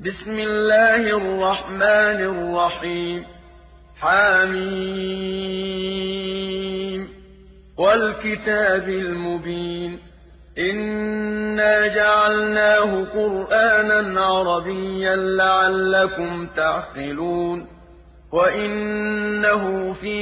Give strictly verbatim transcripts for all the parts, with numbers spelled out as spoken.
بسم الله الرحمن الرحيم حم والكتاب المبين إنا جعلناه قرآنا عربيا لعلكم تعقلون وإنه في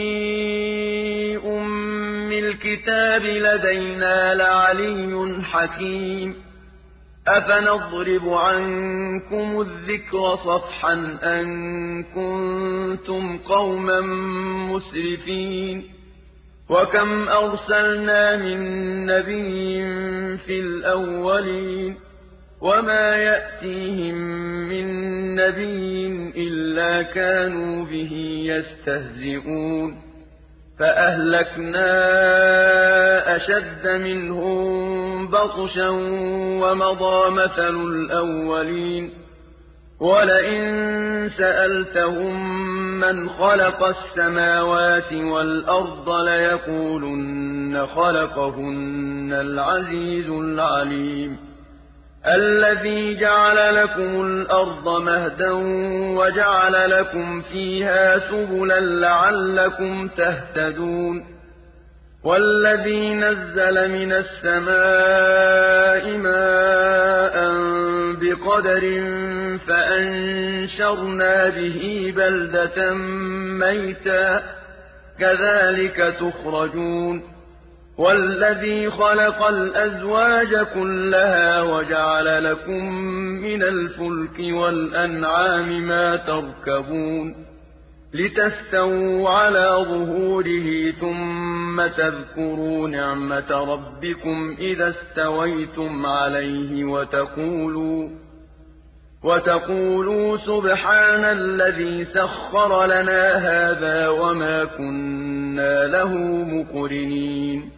أم الكتاب لدينا لعلي حكيم أفنضرب عنكم الذكر صفحا أن كنتم قوما مسرفين وكم أرسلنا من نبي في الأولين وما يأتيهم من نبي إلا كانوا به يستهزئون فأهلكنا أشد منهم بطشا ومضى مثل الأولين ولئن سألتهم من خلق السماوات والأرض ليقولن خلقهن العزيز العليم الذي جعل لكم الأرض مهدا وجعل لكم فيها سبلا لعلكم تهتدون والذي نزل من السماء ماء بقدر فأنشرنا به بلدة ميتا كذلك تخرجون والذي خلق الأزواج كلها وجعل لكم من الفلك والأنعام ما تركبون لتستووا على ظهوره ثم تذكروا نعمة ربكم إذا استويتم عليه وتقولوا وتقولوا سبحان الذي سخر لنا هذا وما كنا له مقرنين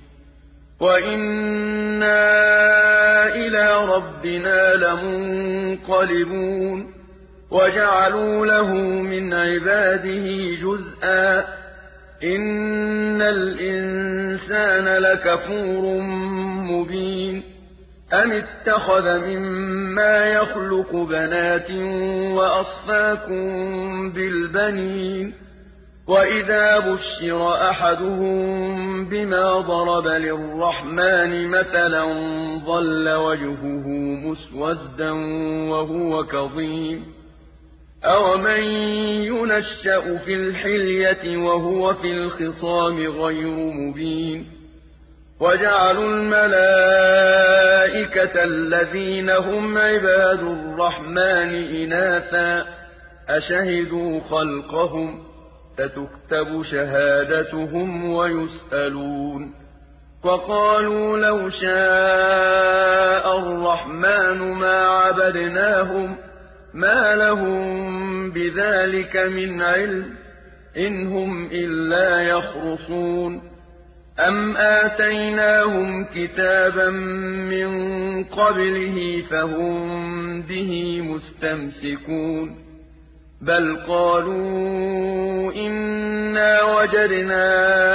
وإنا إلى ربنا لمنقلبون وجعلوا له من عباده جزءا إن الإنسان لكفور مبين أم اتخذ مما يخلق بنات وأصفاكم بالبنين وإذا بشر أحدهم بما ضرب للرحمن مثلا ظل وجهه مسودا وهو كظيم أومن ينشأ في الحلية وهو في الخصام غير مبين وجعلوا الملائكة الذين هم عباد الرحمن إناثا أشهدوا خلقهم ستكتب شهادتهم ويسألون وقالوا لو شاء الرحمن ما عبدناهم ما لهم بذلك من علم إن هم إلا يخرصون أم آتيناهم كتابا من قبله فهم به مستمسكون بل قالوا إنا وجدنا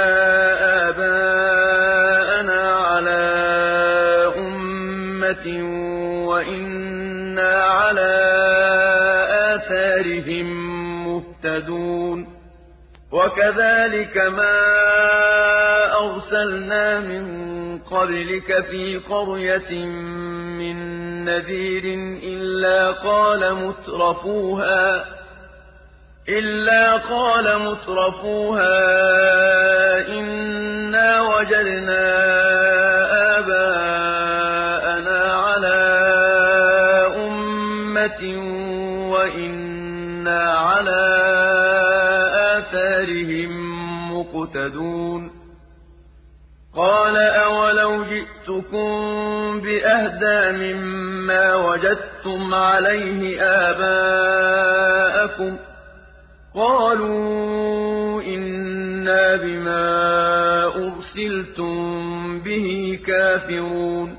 آباءنا على أمة وإنا على آثارهم مهتدون وكذلك ما أرسلنا من قبلك في قرية من نذير إلا قال مترفوها إلا قال مترفوها إنا وجدنا آباءنا على أمة وإنا على آثارهم مقتدون قال أولو جئتكم بأهدى مما وجدتم عليه آباءكم قالوا إنا بما أرسلتم به كافرون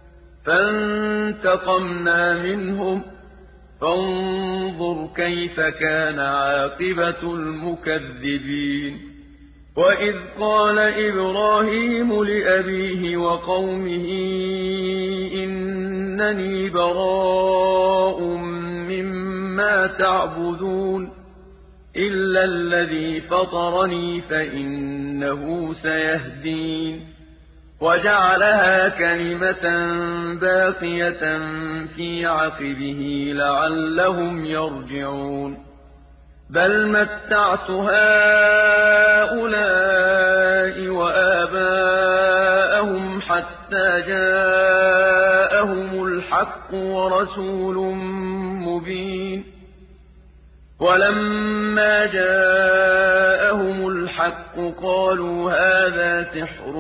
فانتقمنا منهم فانظر كيف كان عاقبة المكذبين وإذ قال إبراهيم لأبيه وقومه إنني براء مما ما تعبدون إلا الذي فطرني فإنه سيهدين وجعلها كلمة باقية في عقبه لعلهم يرجعون بل متعت هؤلاء وآباءهم حتى جاءهم الحق ورسول مبين ولما جاءهم الحق قالوا هذا سحر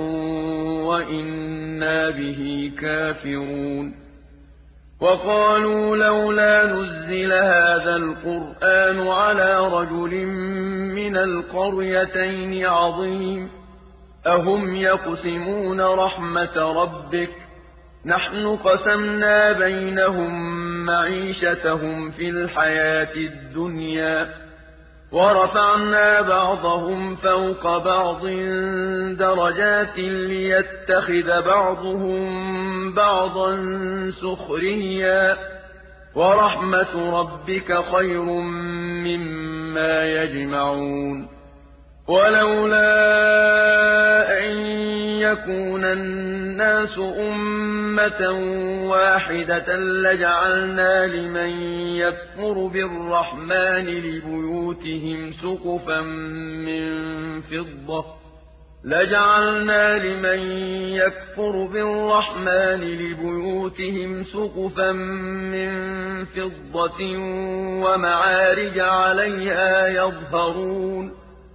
وإنا به كافرون وقالوا لولا نزل هذا القرآن على رجل من القريتين عظيم أهم يقسمون رحمة ربك نحن قسمنا بينهم معيشتهم في الحياة الدنيا ورفعنا بعضهم فوق بعض درجات ليتخذ بعضهم بعضا سخريا ورحمة ربك خير مما يجمعون ولولا أن يكون الناس أمة واحدة لجعلنا لمن يكفر بالرحمن لبيوتهم سقفا من فضة لجعلنا لمن يكفر بالرحمن لبيوتهم سقفا من فضة ومعارج عليها يظهرون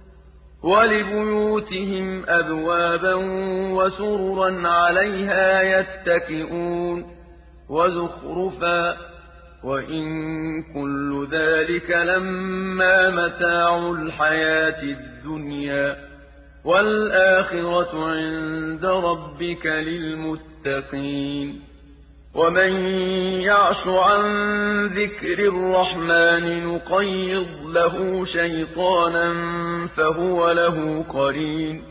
ولبيوتهم أبوابا وسررا عليها يتكئون وزخرفا وإن كل ذلك لما متاع الحياة الدنيا والآخرة عند ربك للمتقين ومن يعش عن ذكر الرحمن نقيض له شيطانا فهو له قرين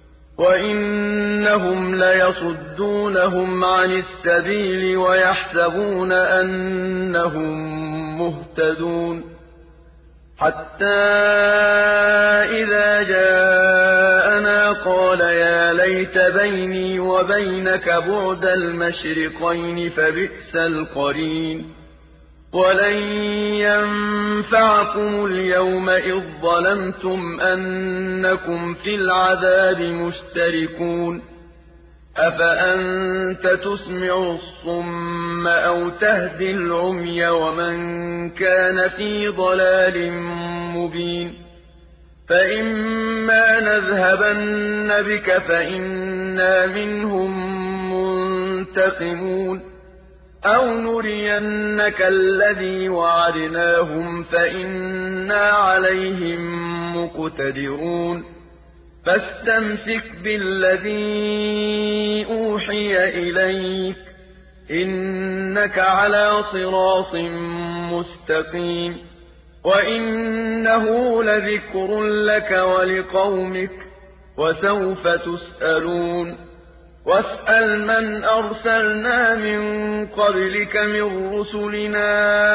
وإنهم ليصدونهم عن السبيل ويحسبون أنهم مهتدون حتى إذا جاءنا قال يا ليت بيني وبينك بعد المشرقين فبئس القرين ولن ينفعكم اليوم إذ ظلمتم أنكم في العذاب مشتركون أفأنت تسمع الصم أو تهدي العمي ومن كان في ضلال مبين فإما نذهبن بك فإنا منهم منتقمون أو نرينك الذي وعدناهم فإنا عليهم مقتدرون فاستمسك بالذي أوحي إليك إنك على صراط مستقيم وإنه لذكر لك ولقومك وسوف تسألون واسأل من أرسلنا من قبلك من رسلنا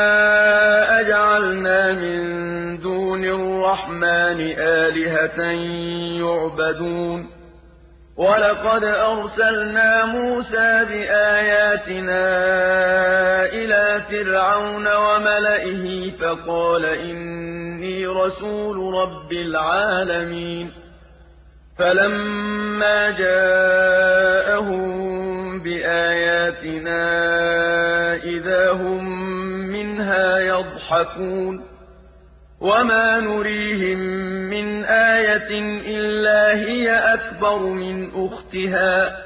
أجعلنا من دون الرحمن آلهة يعبدون ولقد أرسلنا موسى بآياتنا إلى فرعون وملئه فقال إني رسول رب العالمين فلما جاءهم بآياتنا إذا هم منها يضحكون وما نريهم من آية إلا هي أكبر من أختها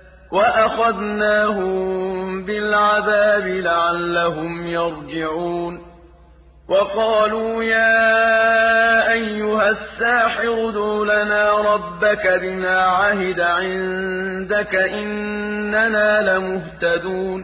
وأخذناهم بالعذاب لعلهم يرجعون وقالوا يا أيها الساحر ادع لنا ربك بما عهد عندك إننا لمهتدون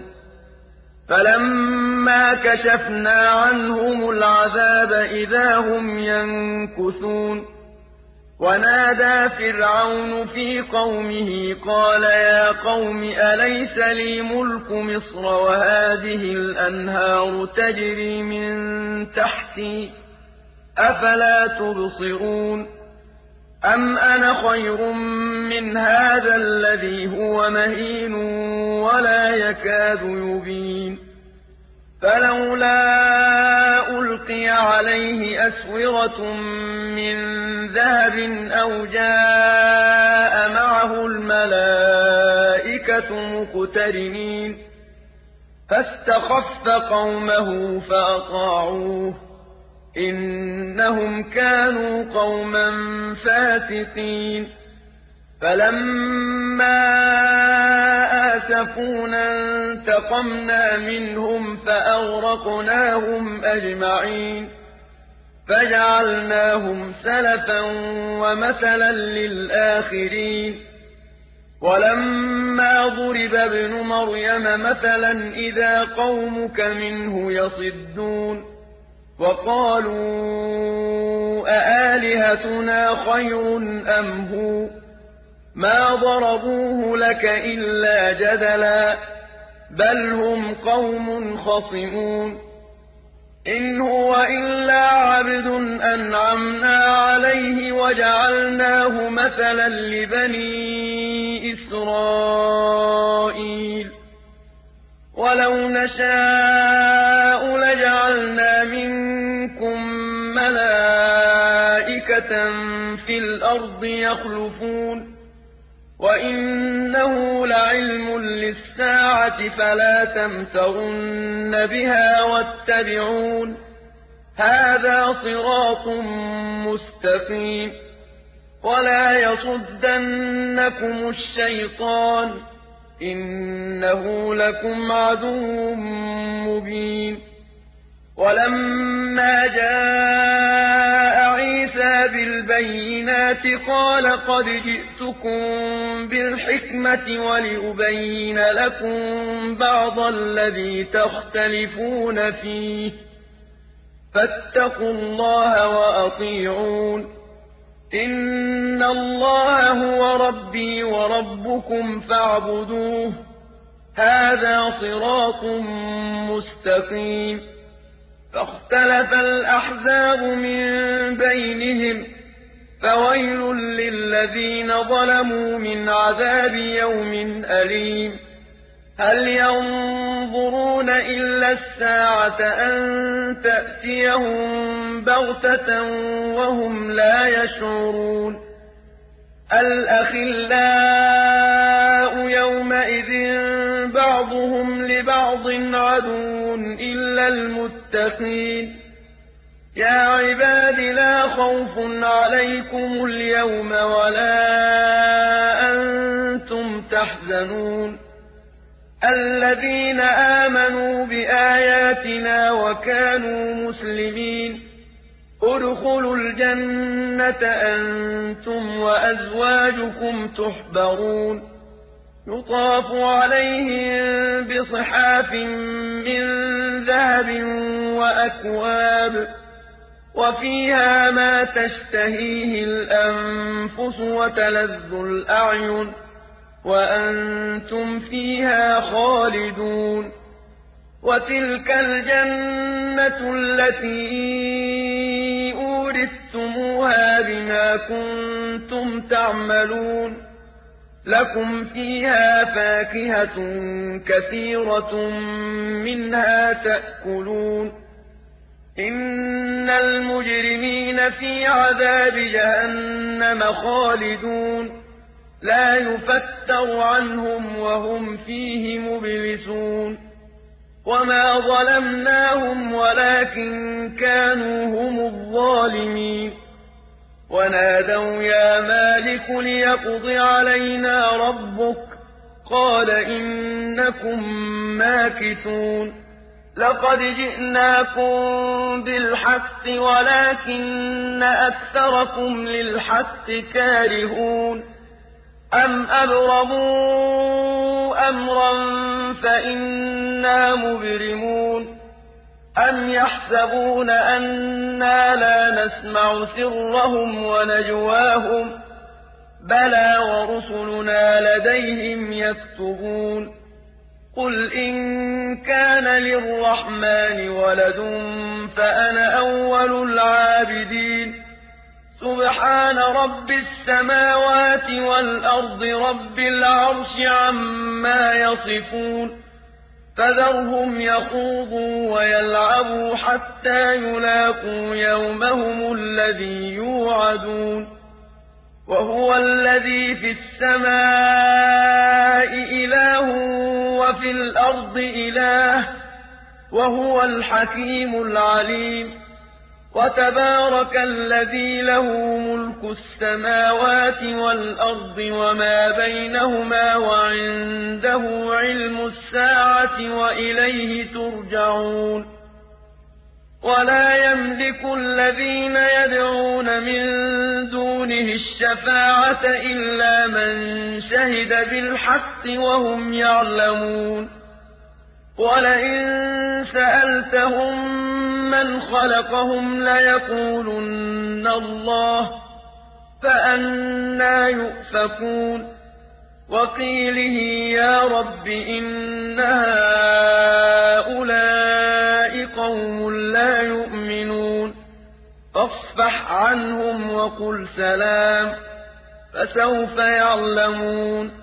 فلما كشفنا عنهم العذاب إذا هم ينكثون ونادى فرعون في قومه قال يا قوم أليس لي ملك مصر وهذه الأنهار تجري من تحتي أفلا تبصرون أم أنا خير من هذا الذي هو مهين ولا يكاد يبين فلولا ألقي عليه أسورة من ذهب أو جاء معه الملائكة مقترنين فاستخف قومه فأطاعوه إنهم كانوا قوما فاسقين فلما آسفونا انتقمنا منهم فأغرقناهم أجمعين فجعلناهم سلفا ومثلا للآخرين ولما ضرب ابن مريم مثلا إذا قومك منه يصدون وقالوا أآلهتنا خير أم هو ما ضربوه لك إلا جدلا بل هم قوم خصمون إن هو إلا عبد أنعمنا عليه وجعلناه مثلا لبني إسرائيل ولو نشاء لجعلنا منكم ملائكة في الأرض يخلفون وإنه لعلم للساعة فلا تمترن بها واتبعون هذا صراط مستقيم ولا يصدنكم الشيطان إنه لكم عدو مبين ولما جاء عيسى بالبينات قال قد جئتكم بالحكمة ولأبين لكم بعض الذي تختلفون فيه فاتقوا الله وأطيعون إن الله هو ربي وربكم فاعبدوه هذا صراط مستقيم فاختلف الأحزاب من بينهم فويل للذين ظلموا من عذاب يوم أليم هل ينظرون إلا الساعة أن تأتيهم بغتة وهم لا يشعرون الأخلاء يومئذ بعضهم لبعض عدو إلا المتقين يا عباد لا خوف عليكم اليوم ولا أنتم تحزنون الذين آمنوا بآياتنا وكانوا مسلمين ادخلوا الجنة أنتم وأزواجكم تحبرون يطاف عليهم بصحاف من ذهب وأكواب وفيها ما تشتهيه الأنفس وتلذ الأعين وأنتم فيها خالدون وتلك الجنة التي أورثتموها بما كنتم تعملون لكم فيها فاكهة كثيرة منها تأكلون إن المجرمين في عذاب جهنم خالدون لا يفتر عنهم وهم فيه مبلسون وما ظلمناهم ولكن كانوا هم الظالمين ونادوا يا مالك ليقض علينا ربك قال إنكم ماكثون لقد جئناكم بالحق ولكن أكثركم للحق كارهون أم أبرموا أمرا فإنا مبرمون أم يحسبون أنا لا نسمع سرهم ونجواهم بلى ورسلنا لديهم يكتبون قُلْ إِن كَانَ لِلرَّحْمَٰنِ وَلَدٌ فَأَنَا أَوَّلُ الْعَابِدِينَ سُبْحَانَ رَبِّ السَّمَاوَاتِ وَالْأَرْضِ رَبِّ الْعَرْشِ عَمَّا يَصِفُونَ فَذَرْهُمْ يَخُوضُوا وَيَلْعَبُوا حَتَّىٰ يُلَاقُوا يَوْمَهُمُ الَّذِي يُوعَدُونَ وَهُوَ الَّذِي فِي السَّمَاءِ إِلَٰهٌ وَفِي الْأَرْضِ إِلَٰهٌ ۚ وَهُوَ الْحَكِيمُ الْعَلِيمُ وَتَبَارَكَ الَّذِي لَهُ مُلْكُ السَّمَاوَاتِ وَالْأَرْضِ وَمَا بَيْنَهُمَا وَعِندَهُ عِلْمُ السَّاعَةِ وَإِلَيْهِ تُرْجَعُونَ وَلَا يَمْلِكُ الَّذِينَ يَدْعُونَ مِن دُونِهِ الشَّفَاعَةَ إِلَّا مَن شَهِدَ بِالْحَقِّ وَهُمْ يَعْلَمُونَ وَلَئِن سَأَلْتَهُم مَّنْ خَلَقَهُمْ لَيَقُولُنَّ اللَّهُ ۖ فَأَنَّىٰ يُؤْفَكُونَ وَقِيلِهِ يَا رَبِّ إِنَّ هَٰؤُلَاءِ قَوْمٌ لَّا يُؤْمِنُونَ فَاصْفَحْ عَنْهُمْ وَقُلْ سَلَامٌ فَسَوْفَ يَعْلَمُونَ